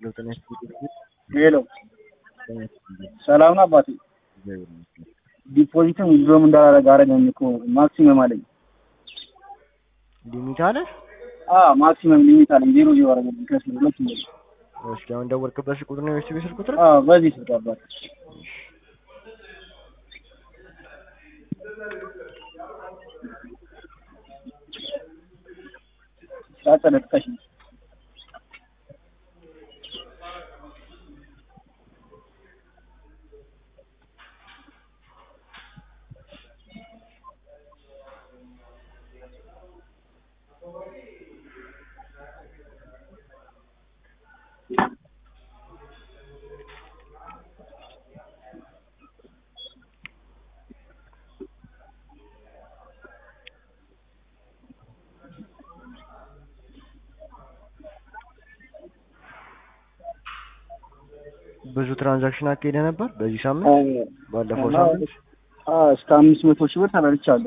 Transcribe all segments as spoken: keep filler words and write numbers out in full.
ሄሎ ሰላም ነው አባቴ። ዲፖዚትም ዊዝድሮም እንዳላረግ አረገኝ እኮ ማክሲመም አለኝ። ሊሚት አለ? አዎ ማክሲመም ሊሚት አለኝ። ዜሮ ዜሮ አረገኝ ከስለ ሁለት ነው። እስኪ አሁን ደወልክበት ቁጥር ነው ወይስ ቤት ቁጥር? አዎ በዚህ ስልክ አባቴ። ሳተለጥከሽ ብዙ ትራንዛክሽን አካሄደ ነበር በዚህ ሳምንት ባለፈው ሳምንት አዎ እስከ አምስት መቶ ሺህ ብር ተበልቻለሁ።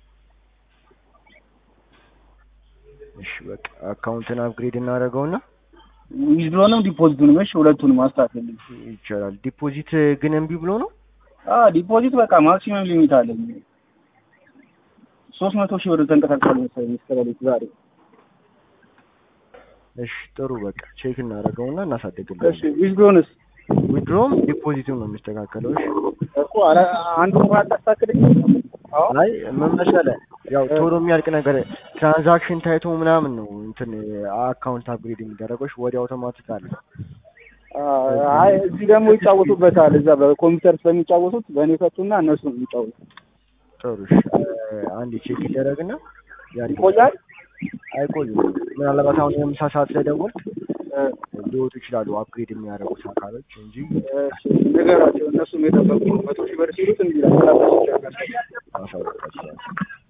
እሺ በቃ አካውንትን አፕግሬድ እናደርገውና ዊዝድሮንም ዲፖዚቱንም እሺ ሁለቱንም አስተካክልልኝ ይቻላል። ዲፖዚት ግን እምቢ ብሎ ነው? አዎ ዲፖዚት በቃ ማክሲመም ሊሚት አለኝ። ሶስት መቶ ሺህ ብር ተንቀሳቅሷል መሰለኝ እስከሌሊት ዛሬ። እሺ ጥሩ በቃ ቼክ እናደርገውና እናሳድግልኝ። እሺ ዊዝድሮንስ ዊዝድሮም ዲፖዚቱም ነው የሚስተካከለው። እሺ እኮ አረ አንዱ እንኳን አታስተካክልኝ። አዎ አይ ምን መሰለህ ያው ቶሎ የሚያልቅ ነገር ትራንዛክሽን ታይቶ ምናምን ነው እንትን አካውንት አፕግሬድ የሚደረገው ወዲያው አውቶማቲክ አለ። አይ እዚህ ደግሞ ይጫወቱበታል። እዛ በኮምፒውተር ስለሚጫወቱት በእኔ ፈቱና እነሱ ነው የሚጫወቱት። ጥሩ እሺ አንዴ ቼክ ይደረግና ያሪፍ ይቆያል። አይቆይም። ምናልባት አሁን የምሳ ሰዓት ላይ ደወልክ ሊወጡ ይችላሉ አፕግሬድ የሚያደርጉት አካሎች እንጂ ነገራቸው እነሱም የጠበቁ መቶ ሺህ ብር ሲሉት እንዲህ ነው።